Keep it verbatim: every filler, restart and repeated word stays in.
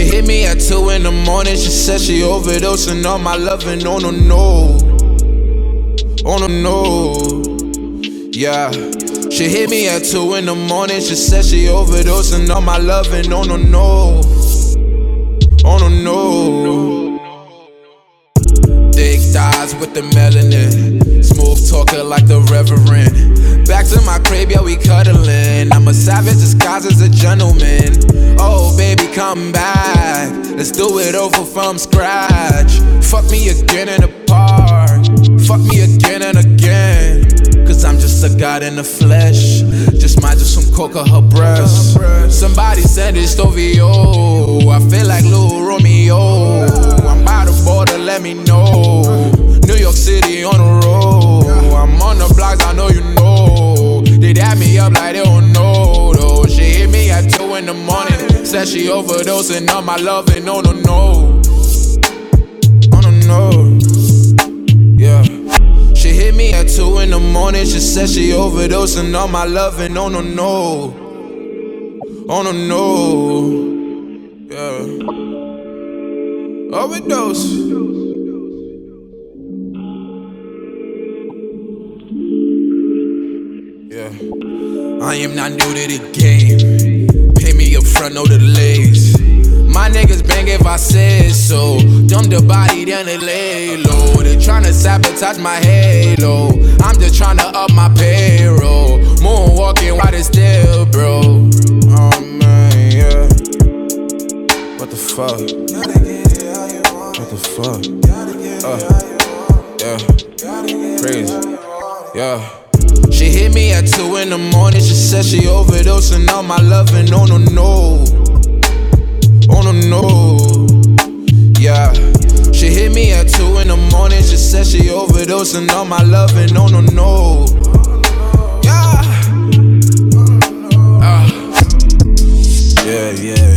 She hit me at two in the morning. She said she overdosing on my loving. Oh no no, oh no no, yeah. She hit me at two in the morning. She said she overdosing on my loving. Oh no no, oh no no. Thick thighs with the melanin, smooth talker like the Reverend. Back to my crib, yeah, we cuddling. I'm a savage disguised as a gentleman. Oh, baby, come back. Let's do it over from scratch. Fuck me again in the park. Fuck me again and again. Cause I'm just a god in the flesh. Just might do some coke on her breast. Somebody send it Stovio. I feel like Lil Romeo. I'm by the border, let me know. New York City on the road. I'm on the blocks, I know you know. They dap me up like they don't know though. She hit me at two in the morning. Said she overdosing on my loving. No, no, no. Oh no, no. Yeah. She hit me at two in the morning. She said she overdosing on my loving. Oh no, no. Oh no, no. Yeah. Overdose. Yeah. I am not new to the game. Pay me up front, no delays. My niggas bang if I say so. Dump the body, then they lay low. They tryna sabotage my halo. I'm just tryna up my payroll. Moonwalking while they still, bro. Oh man, yeah. What the fuck? What the fuck? Uh, yeah. Crazy. Yeah. She hit me at two in the morning. She said she overdosing on my loving. Oh no no, oh no no, yeah. She hit me at two in the morning. She said she overdosing on my loving. Oh no no, yeah. Uh, yeah yeah.